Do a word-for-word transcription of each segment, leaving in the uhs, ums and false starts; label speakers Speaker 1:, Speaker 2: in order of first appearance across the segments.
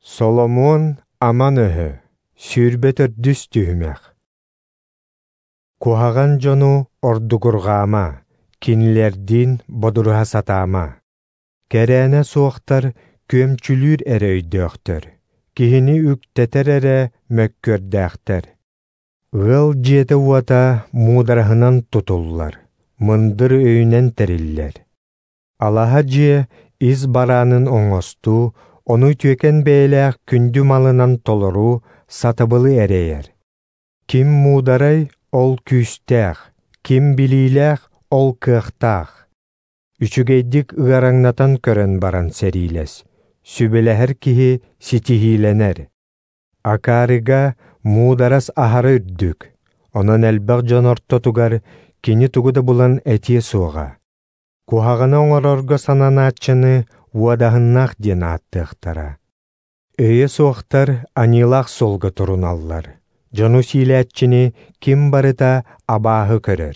Speaker 1: Соломон аман өһө, сүүрбетер дүс түһүмэх. Куһаган жону ордугургаама, кинилердин бодуруха сатаама. Кэрээне суохтар көмчүлүүр эре өйдөөхтөр. Кихини үктетер эре мөккөрдээхтер. Ыал жиэте уата муударахынан тутуллар. Мындыр өйүнен териллер. Алаха жие из бараанын оңосту, onu tüeken beylэх kündü malынан толору сатыбылы эрейер. Ким муударай ол күстәэх, ким билилэх ол кыахтаах. Үчүгейдик ыараңнатан көрөн баран серилес. Сүбелэхэр киһи ситихиленер. Акарыга муударас ахары үрдүк. Онон элбэх жонорто тугар кини тугуда булан этие суога. Кухагана оңорорго сананаачыны уадахыннах ден аттыхтара. Өйе суохтар анилах солга туруналлар. Жону силэччини ким барыта абаахы көрөр.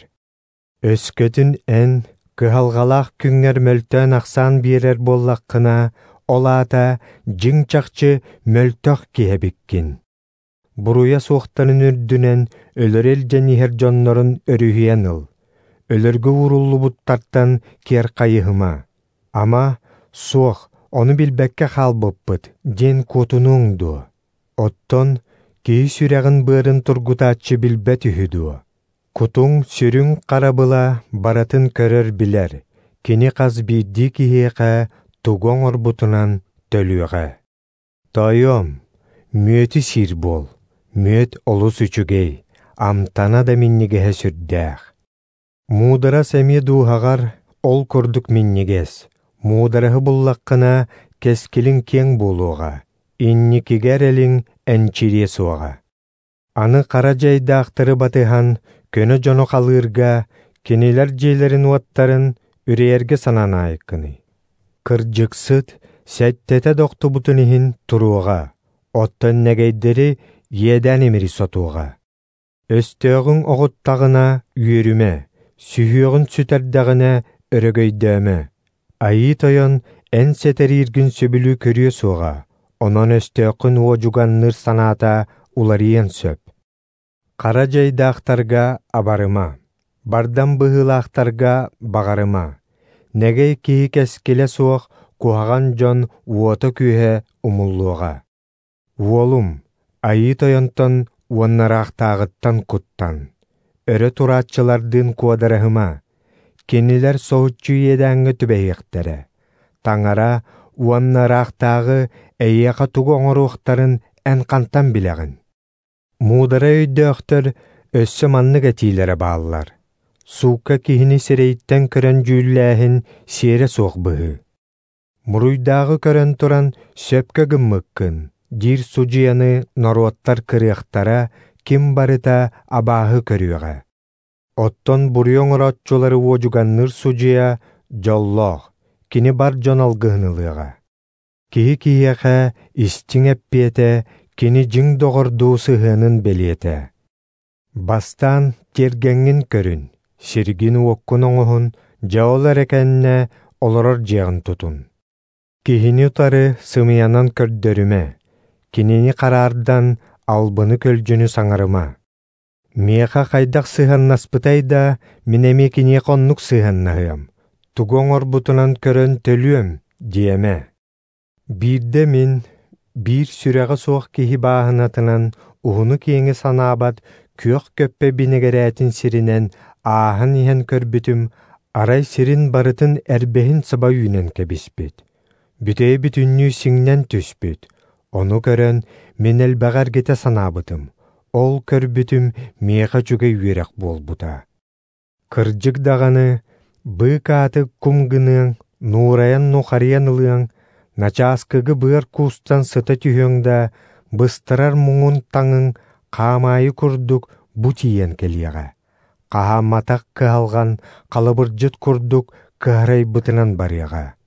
Speaker 1: Өскөтүн эн кыхалгалах күңер мөлтөн аксан биерер боллаккына олаата жиңчакчы мөлтөх киэбиккин. Буруя суохтарын үрдүнен өлөрел женихер жоннорун өрүхиен ыл. Өлөргө уруллу буттартан кер кайыхыма. Ама суох, onu билбекке халбыппыт, ден котунуңду. Оттон, кей сүрәгін бырын тургутачы билбет үхүду. Кутуң сүрүң карабыла баратын көрөр билер, кени қаз бидди кихеқа тугоң орбутунан төлүға. Тойом, мөті сир бол, мөт олус үчүгей, амтана да миннигеhe сүрдәх. Мудара сәме дуғағар ол көрдік миннигес. Муударахы буллаққына кескилин кең болуға, инни кигерелин әнчире суға. Аны қара жайда ақтыры батыхан, көнө жону қалырға, кенелер жейлерін уаттарын үрерге санана айқыны. Кыржықсыт, сәттете доқты бұтынығын тұруға, оттан нәгейдері еден емірі сотуға. Өстеғін оғыттағына үйеріме, сүйеғін сүтердағына өрөгөйдөмө. Айы тойон эн сетериргин сөбүлү көрүө суға, онон өстөкүн уожуганныр санаата уларыен сөп. Кара жайдаактарга абарыма, бардан быһылаактарга багарыма. Негей киһи кескеле суох куһаган жон уото күүһэ умуллуога. Уолум, айы тойонтон уоннараактаагыттан куттан. Өрө тураатчылардын куодарыхыма. Кенилер соһуччу едәңгі түбәйектері. Таңара уаннарақтағы әйеқа туғы оңыруқтарын ән қантан біләғін. Мудара өйдөқтір өссі манны кәтилері бағылар. Суққа кихini сирейттен көрін жүлләхін сере соқ бұғы. Мұруйдағы көрін тұран сөпкі гыммыққын. Дир сужияны наруаттар кырықтара ким барыта абағы көріға. Оттон бурьон ротчулары уожуганныр сужия жоллоох, кини бар жон алгыһынылыга. Киһи-киһиэхэ истиң эппиэте, кини жиң доҕордуу сыһыанын белиэте. Бастан тергеңҥин көрүн, сиргин уоккун оҥоһун, жаол эрекэннэ олорор дьиэҕин тутун. Киһини утары сымыянан көрдөрүмэ, кинини караардан албыны көлжүнү саҥарыма. Меха хайдах сыһаннаспытайда минеме кине коннук сыһаннаһыам. Тугоң орбутунан көрөн төлүөм, диэме. Бирде мин, бир сүрэҕэ суох киһи бааһынатынан уһуну киэҥи санаабат күөх көппе бинегерээттин сиринен ааһын иһэн көрбүтүм, арай сирин барытын эрбэһин сыба үүнэн кэбиспит. Бүтэй бүтүннүү сиңнэн түспүт. Ону көрөн мин элбэҕэр гите санаабытым. Ол көрбүтүм меха чугай үйерек болбута. Кыржык дағаны, бы каты кумгының, нураян нухариян ылыян, начаскыгы быр кустан сыта түйөңда, быстырар муңун таңын қамайы күрдік бутиен келияға. Қаха матақ кыалған, қалыбыржыт күрдік кыарай бытынан барыяға.